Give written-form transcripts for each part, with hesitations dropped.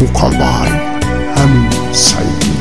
mukabal hem sevgi.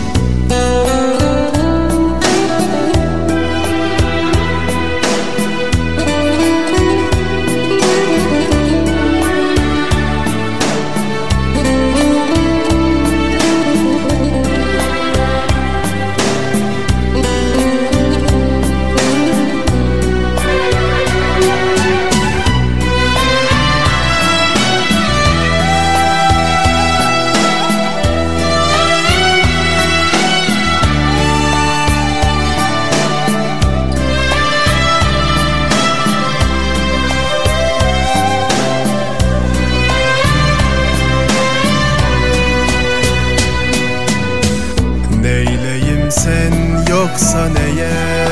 Sen yoksan eğer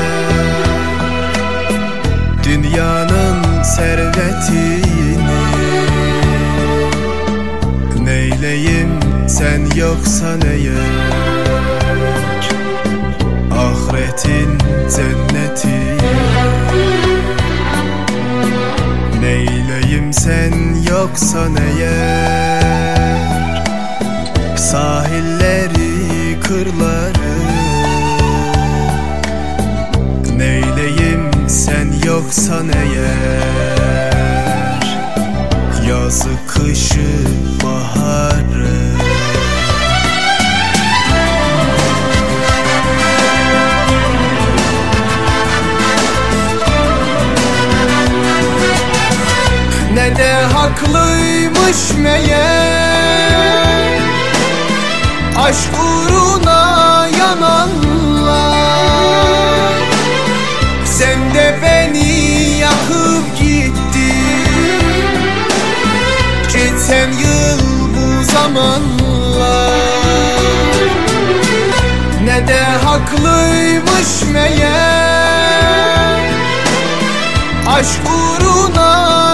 dünyanın servetini, neyleyim sen yoksan eğer ahiretin cennetini, neyleyim sen yoksan eğer sahilleri, kırları, neyleyim sen yoksan eğer yazı, kışı, baharı. Ne de haklıymış meğer aşk uğruna yananlar. Sen de beni yakıp gittin geçen yıl bu zamanlar. Ne de haklıymış meğer aşk uğruna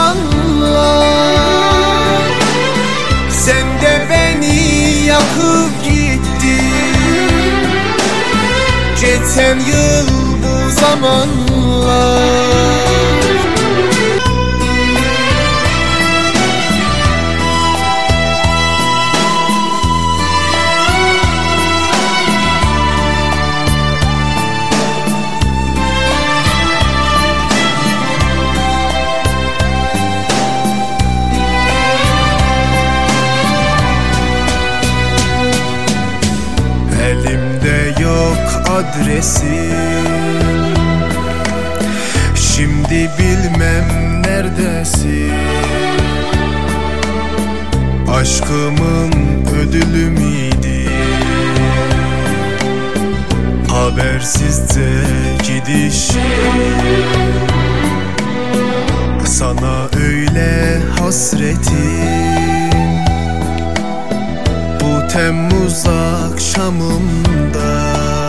yananlar. Sen de beni yakıp gittin geçen yıl bu zamanlar. Elimde yok adresin, şimdi bilmem neredesin. Aşkımın ödülü miydi habersizce gidişin? Sana öyle hasretim bu Temmuz akşamında.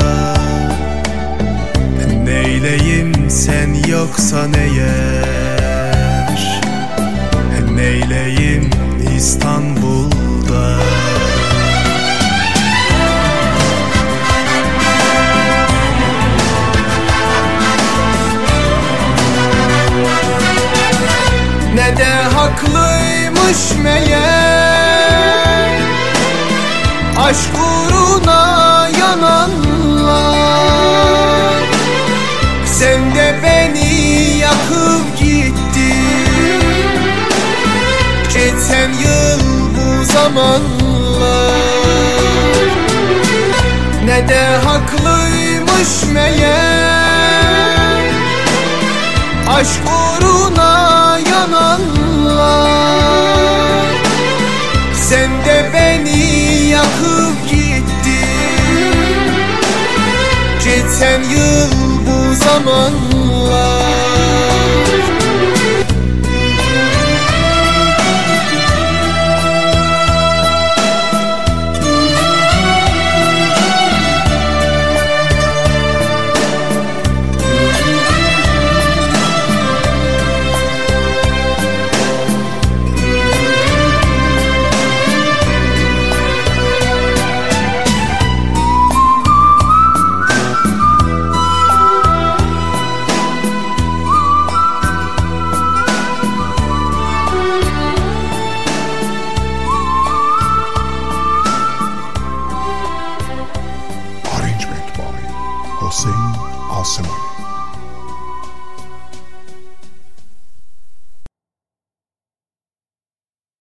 Neyleyim sen yoksan eğer, neyleyim İstanbul'da. Ne de haklıymış meğer aşk uğruna yananlar. Sen de beni yakıp gittin geçen yıl bu zamanlar. Ne de haklıymış meğer aşk uğruna yananlar. Sen de beni yakıp gittin geçen yıl bu zamanlar. Asım Ali.